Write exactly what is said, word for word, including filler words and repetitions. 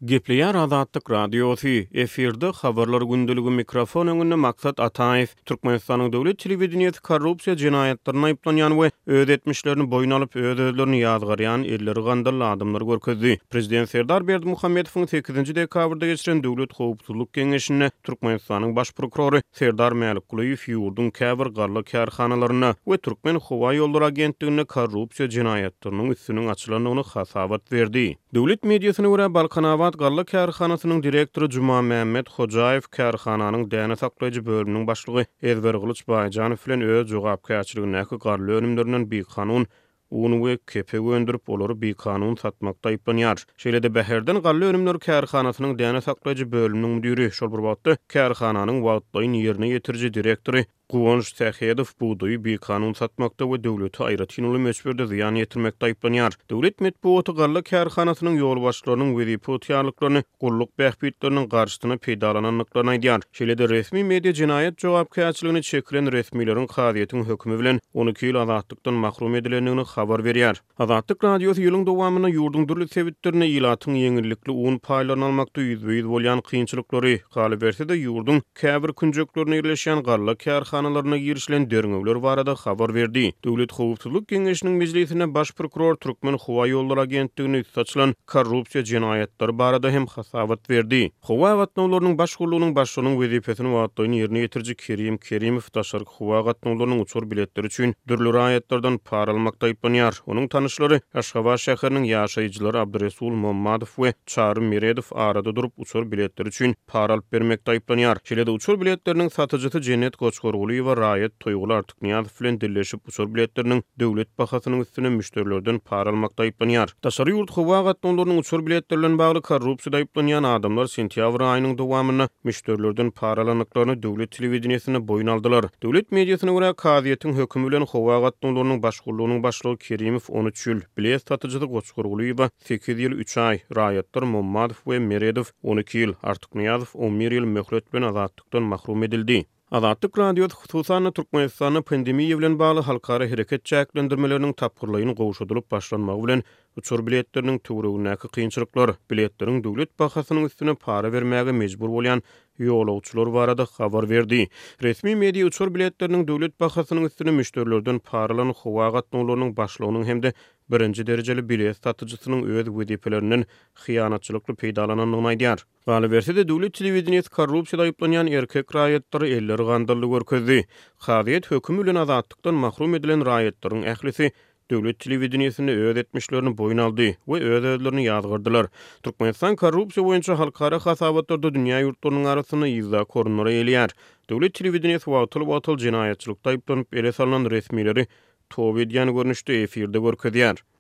Gepleýär Azatlyk Radiosu efirde habarlar gündüligi mikrofon öňünde maksat Ataev Türkmenistanyň döwlet telewizionyny korrupsiýa jinayetlerine aýplanýan we öz etmişlerini boyun alyp öz özlerini ýazgarýan elleri gandyrly adamlar görkezdi. Prezident Serdar Berdimuhammedowyň sekizinji dekabrda geçiren Döwlet Howpsuzlyk Geňeşine Türkmenistanyň baş prokurory Serdar Mälikguliýew ýurdun käbir garly kärhanalaryna we Türkmen Howa ýolları agentligine korrupsiýa jinayetleriniň üstüniň açylandygyny hasabat berdi. Döwlet mediasyna görä Balkanabad garly kärhanasynyň direktory Juma Mehmet Hojaew kärhananyň däne saklaýjy bölüminiň başlygy Ezber Gylyç Baýjanow bilen öz jogapkärçiligine garly önümlerinden bir kanun unu we kepe öndürüp olary bir kanun satmakda aýplanýar. Şeýle-de Bäherden garly önümler kärhanasynyň däne saklaýjy bölüminiň müdiri şol bir wagtda kärhananyň wagtlaýyn ýerine ýetirji direktory Guwonç Tähedow buğdaýy bir kanun satmakda we döwleti aýratynly meçberde ziýan ýetirmekde aýplanýar. Döwlet medeniýeti garly kärhanasynyň ýol başlarynyň wezipä ýarlyklaryny gulluk bähbitleriniň garşysyna peýdalananlyklaryny aýdýar. Şeýle-de resmi media jinayet jogapkärçiligini çekilen resmiýetiň hadyýetiň hökmi bilen on iki ýyl azatlykdan mahrum edilendigini habar berýär. Azatlyk Radiosu ýylyň dowamyna ýurdun dürli sebitlerine ýylatyň ýeňillikli un paýlaryny almakda ýüzbeýiz bolýan kynçylyklary galy berse-de ýurdun käbir künjeklerine ýerleşýän garly kärhanalarına girişilen dörňewler barada habar berdi. Döwlet Howpsuzlyk Geňeşiniň mejlisine baş prokuror Türkmen Howa ýolları agentligine açylan korrupsiýa jinayetleri barada hem hasabat berdi. Howa gatnawlarynyň başgurlugynyň başlygynyň wezipesini wagtlaýyn ýerine ýetirji Kerim Kerimow taşaryk Howa gatnawlarynyň uçur biletleri üçin dürli raýatlardan para almakda aýplanýar. Onuň tanyşlary Aşgabat şäheriniň ýaşaýjylary Abduresul Mammadow we Çary Meredow arada durup uçur biletleri üçin para alyp bermekde aýplanýar. Şeýle-de uçur biletleriniň satyjysy Cennet Goçgorguly we raýat Toýguly Artyk Niýazow bilen dilleşip uçur biletleriniň döwlet bahasynyň üstüne müşterilerden para almakda aýplanýar. Taşary ýurt Howa gatnawlarynyň uçur biletleri bilen bagly korrupsiýada aýplanýan adamlar sentýabr aýynyň dowamyna müşterilerden para alanyklaryny döwlet telewizionyny boyun aldylar. Döwlet mediasyna görä kaziýetiň hökmi bilen Howa gatnawlarynyň başgurlugynyň başlygy Kerimow on üç ýyl, bilet satyjydy Goçgorguly we sekiz ýyl üç aý, raýatlar Mammadow we Meredow on iki ýyl, Artyk Niýazow on bir ýyl möhlet bilen azatlykdan mahrum edildi. Azatlyk Radiosu hususan Türkmenistanyň pandemiýa bilen bagly halkara hereket çäklendirmeleriniň tapgyrlygyny gowşadylyp başlanmagy bilen uçur biletleriniň töweregindäki kynçylyklar, biletleriniň döwlet bahasynyň üstüne para bermäge mejbur bolýan ýolagçylar barada habar berdi. Resmi media uçur biletleriniň döwlet bahasynyň üstüne müşterilerden para alan Howa gatnawlarynyň başlygynyň hemde birinji derejeli bilet satyjysynyň öz wezipeleriniň hyýanatçylykly peýdalananlygyny aýdýar. Galy berse-de döwlet telewizionyny korrupsiýada aýplanýan erkek raýatlary elleri gandyrly görkezdi. Hadyýet hökmi bilen azatlykdan mahrum edilen raýatlaryň ählisi döwlet telewizionyny öz etmişlerini boyun aldy we öz özlerini ýazgyrdylar. Türkmenistan korrupsiýa boýunça halkara hasabatlarda dünýä ýurtlarynyň arasyna ýyzda korunary elýär. Döwlet telewizionyny wagtyl-wagtyl jinayetçilikde aýplanyp ele salan resmiýetleri töwe edýän görnüşde efirde görkezýär.